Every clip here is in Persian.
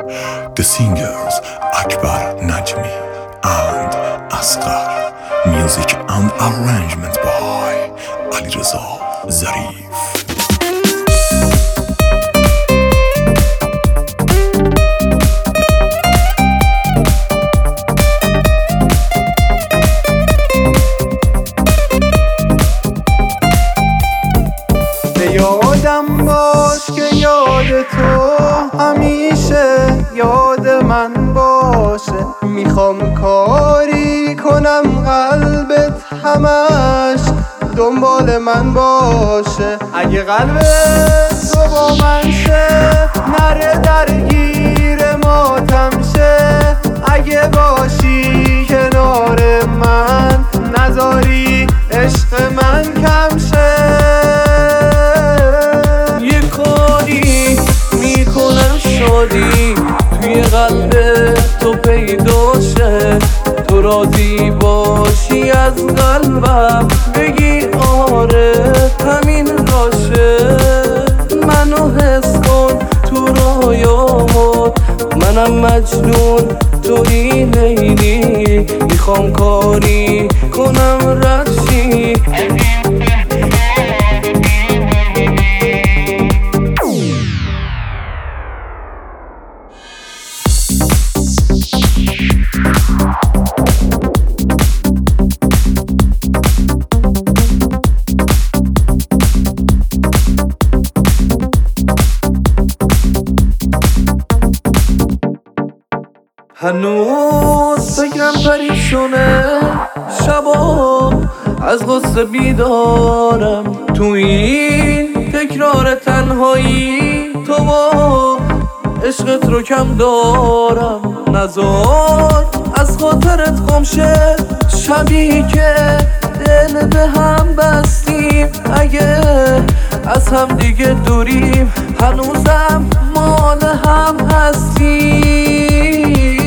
The singers Akbar Najmi and Asghar. Music and arrangement by Alireza Zarif. یادم باش که یاد تو همیشه یاد من باشه. میخوام کاری کنم قلبت همش دنبال من باشه. اگه قلبت تو با من شه نره درگیر ماتم شه. اگه باشی کنار من نذاری عشق من کم شه. توی قلب تو پیدا شه. تو راضی باشی از قلبم بگی آره همین راشه. منو حس کن تو رویامات، منم مجنون توی لیلی. میخوام کاری کنم رد شی. هنوز فکرم پریشونه، شبا از غصه بیدارم. تو این تکرار تنهایی تو با عشقت رو کم دارم. نذار از خاطرت گم شه شبی که دل به هم بستیم. اگه از هم دیگه دوریم هنوزم مال هم هستیم.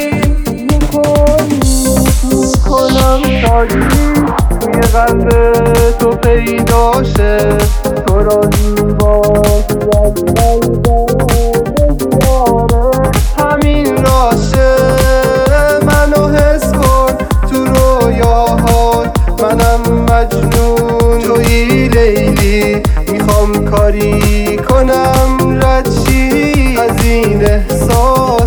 توی قلب تو پیدا شه. تو راضی باشی از قلبم همین راشه. منو حس کن تو رویاهات، منم مجنون توی لیلی. میخوام کاری کنم رد شی از این احساس.